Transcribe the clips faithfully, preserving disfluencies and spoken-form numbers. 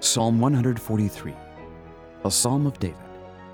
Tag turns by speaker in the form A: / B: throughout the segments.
A: Psalm one forty-three, a psalm of David.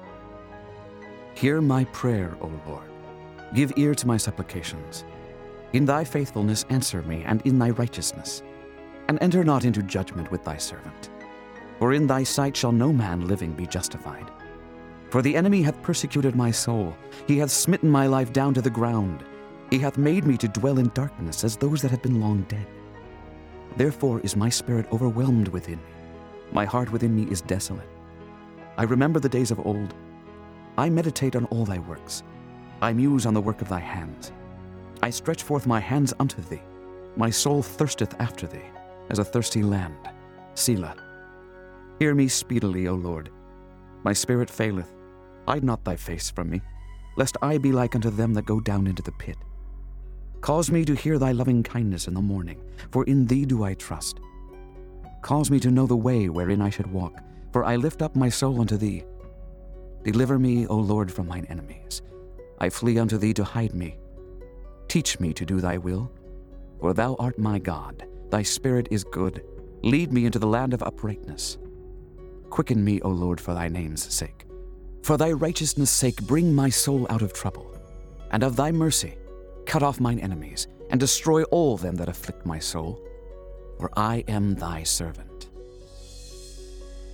A: Hear my prayer, O Lord. Give ear to my supplications. In thy faithfulness answer me, and in thy righteousness. And enter not into judgment with thy servant. For in thy sight shall no man living be justified. For the enemy hath persecuted my soul. He hath smitten my life down to the ground. He hath made me to dwell in darkness as those that have been long dead. Therefore is my spirit overwhelmed within me. My heart within me is desolate. I remember the days of old. I meditate on all thy works. I muse on the work of thy hands. I stretch forth my hands unto thee. My soul thirsteth after thee, as a thirsty land. Selah. Hear me speedily, O Lord. My spirit faileth. Hide not thy face from me, lest I be like unto them that go down into the pit. Cause me to hear thy loving kindness in the morning, for in thee do I trust. Cause me to know the way wherein I should walk, for I lift up my soul unto thee. Deliver me, O Lord, from mine enemies. I flee unto thee to hide me. Teach me to do thy will, for thou art my God. Thy spirit is good. Lead me into the land of uprightness. Quicken me, O Lord, for thy name's sake. For thy righteousness' sake bring my soul out of trouble. And of thy mercy cut off mine enemies, and destroy all them that afflict my soul. For I am thy servant.